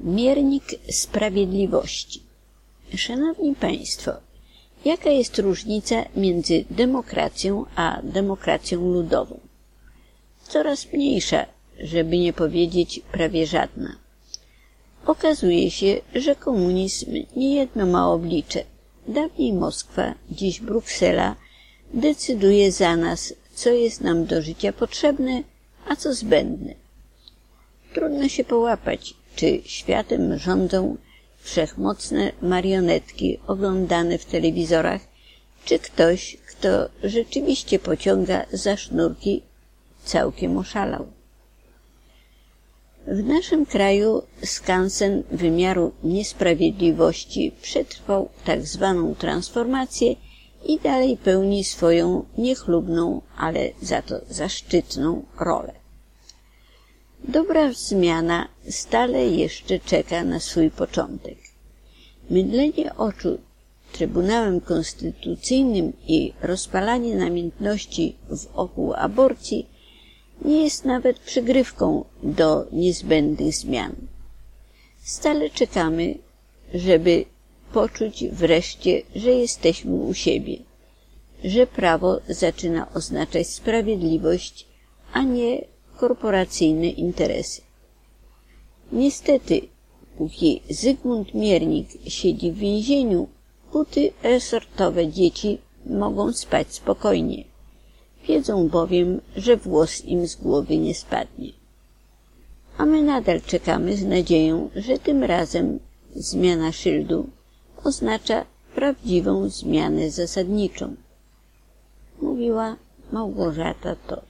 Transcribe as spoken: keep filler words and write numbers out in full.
Miernik sprawiedliwości. Szanowni Państwo, jaka jest różnica między demokracją a demokracją ludową? Coraz mniejsza, żeby nie powiedzieć prawie żadna. Okazuje się, że komunizm niejedno ma oblicze. Dawniej Moskwa, dziś Bruksela decyduje za nas, co jest nam do życia potrzebne, a co zbędne. Trudno się połapać, czy światem rządzą wszechmocne marionetki oglądane w telewizorach, czy ktoś, kto rzeczywiście pociąga za sznurki, całkiem oszalał. W naszym kraju skansen wymiaru niesprawiedliwości przetrwał tak zwaną transformację i dalej pełni swoją niechlubną, ale za to zaszczytną rolę. Dobra zmiana stale jeszcze czeka na swój początek. Mydlenie oczu Trybunałem Konstytucyjnym i rozpalanie namiętności wokół aborcji nie jest nawet przygrywką do niezbędnych zmian. Stale czekamy, żeby poczuć wreszcie, że jesteśmy u siebie, że prawo zaczyna oznaczać sprawiedliwość, a nie korporacyjne interesy. Niestety, póki Zygmunt Miernik siedzi w więzieniu, buty resortowe dzieci mogą spać spokojnie. Wiedzą bowiem, że włos im z głowy nie spadnie. A my nadal czekamy z nadzieją, że tym razem zmiana szyldu oznacza prawdziwą zmianę zasadniczą. Mówiła Małgorzata Tot.